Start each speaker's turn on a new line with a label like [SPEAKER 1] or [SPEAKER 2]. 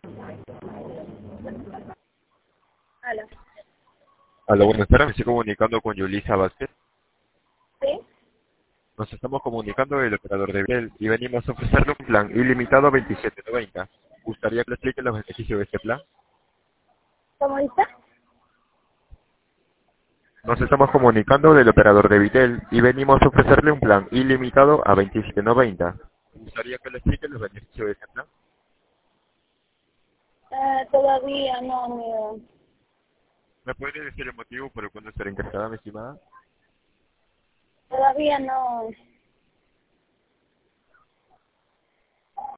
[SPEAKER 1] Aló.
[SPEAKER 2] Hola, buenas tardes. Me estoy comunicando con Yulisa Vázquez.
[SPEAKER 1] ¿Sí?
[SPEAKER 2] Nos estamos comunicando del operador de Bell y venimos a ofrecerle un plan ilimitado a 27.90. ¿Gustaría que le explique los beneficios de este plan?
[SPEAKER 1] ¿Cómo dice?
[SPEAKER 2] Nos estamos comunicando del operador de Vitel y venimos a ofrecerle un plan ilimitado a 27.90. ¿Gustaría que le explique los beneficios de este plan?
[SPEAKER 1] Todavía no, amigo.
[SPEAKER 2] ¿Me puede decir el motivo por el cual no estará interesada, mi estimada?
[SPEAKER 1] Todavía no.